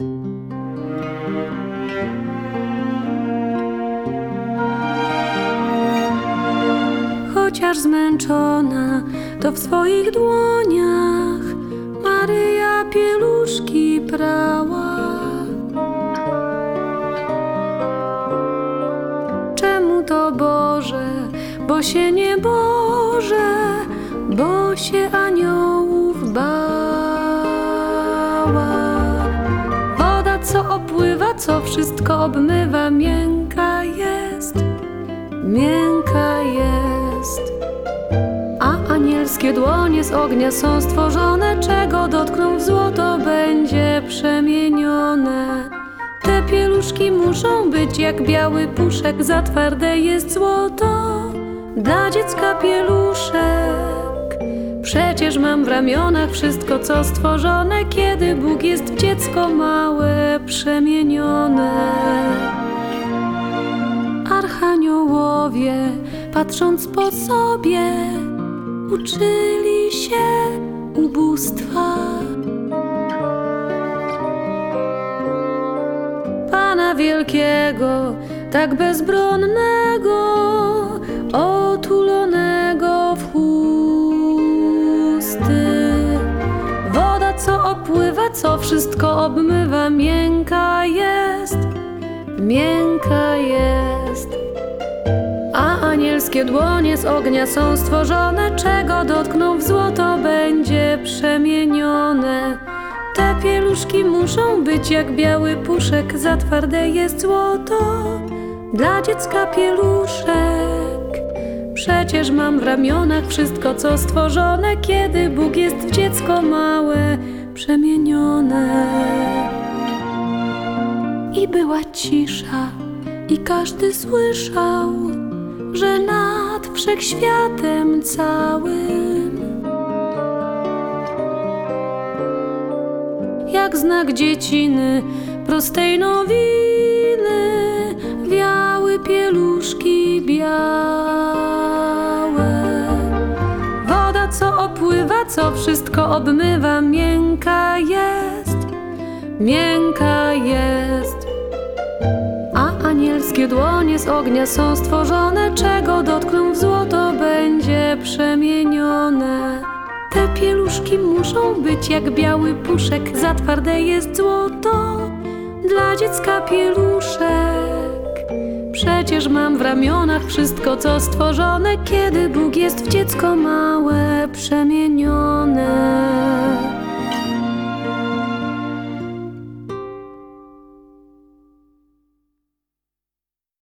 Chociaż zmęczona, to w swoich dłoniach Maryja pieluszki prała. Czemu to Boże? Bo się nie Boże, bo się aniołów bała. Woda, co opływa, co wszystko obmywa, miękka jest, miękka jest. A anielskie dłonie z ognia są stworzone, czego dotkną w złoto będzie przemienione. Te pieluszki muszą być jak biały puszek, za twarde jest złoto dla dziecka pieluszek. Przecież mam w ramionach wszystko, co stworzone, kiedy Bóg jest w dziecko małe przemienione. Archaniołowie, patrząc po sobie, uczyli się ubóstwa. Pana wielkiego, tak bezbronnego, otulonego w chusty. Woda, co opływa, co wszystko obmywa, miękka jest, miękka jest. A anielskie dłonie z ognia są stworzone, czego dotkną w złoto będzie przemienione. Te pieluszki muszą być jak biały puszek, za twarde jest złoto dla dziecka pieluszek. Przecież mam w ramionach wszystko, co stworzone, kiedy Bóg jest w dziecko małe przemienione. I była cisza, i każdy słyszał, że nad wszechświatem całym, jak znak dzieciny prostej nowiny, wiały pieluszki białe. Woda, co opływa, co wszystko obmywa, miękka jest, miękka jest. A anielskie dłonie z ognia są stworzone, czego dotkną w złoto będzie przemienione. Te pieluszki muszą być jak biały puszek, za twarde jest złoto dla dziecka pieluszek. Przecież mam w ramionach wszystko, co stworzone, kiedy Bóg jest w dziecko małe przemienione.